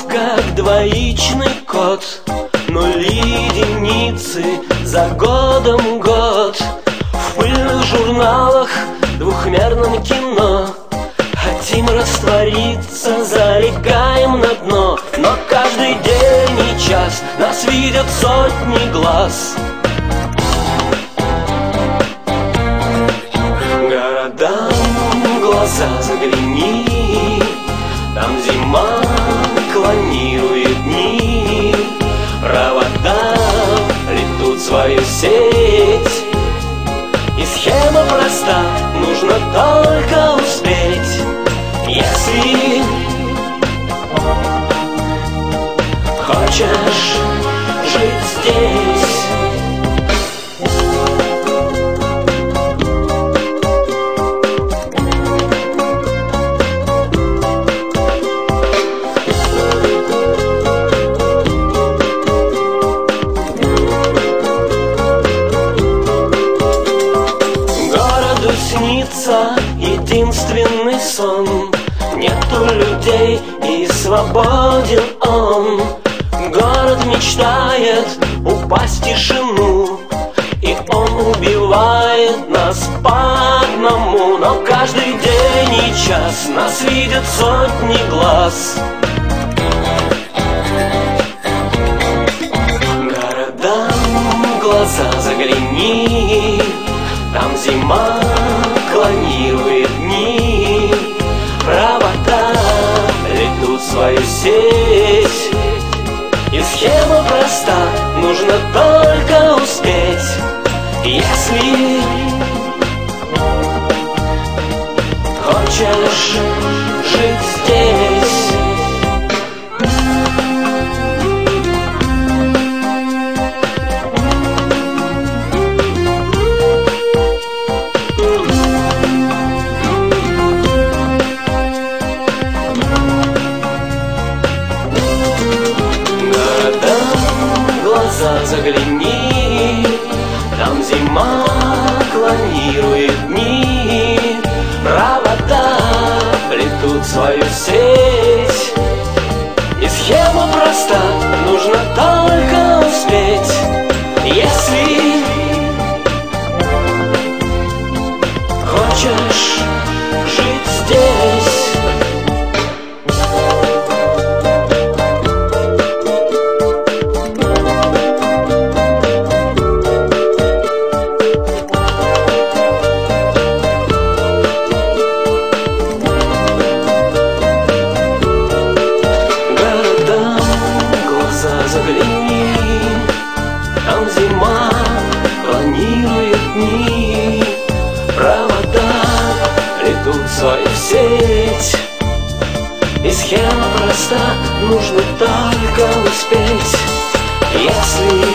как двоичный код. Нули, единицы, за годом год. В пыльных журналах, двухмерном кино хотим раствориться, залегаем на дно. Но каждый день и час нас видят сотни глаз. Городам в глаза загляни, там зима клонирует дни. Провода плетут свою сеть, и схема проста, нужно только успеть. Если хочешь жить здесь, снится единственный сон. Нету людей и свободен он. Город мечтает упасть в тишину, и он убивает нас по одному. Но каждый день и час нас видят сотни глаз. Городам в глаза загляни, там зима клонирует дни. Провода плетут свою сеть, и схема проста, нужно только успеть. Если хочешь жить здесь, загляни, там зима клонирует дни. Провода плетут свою сеть, и схема проста, нужно только успеть. Если хочешь жить здесь, загляни, там зима планирует дни. Провода плетут свою сеть, и схема проста, нужно только успеть. Если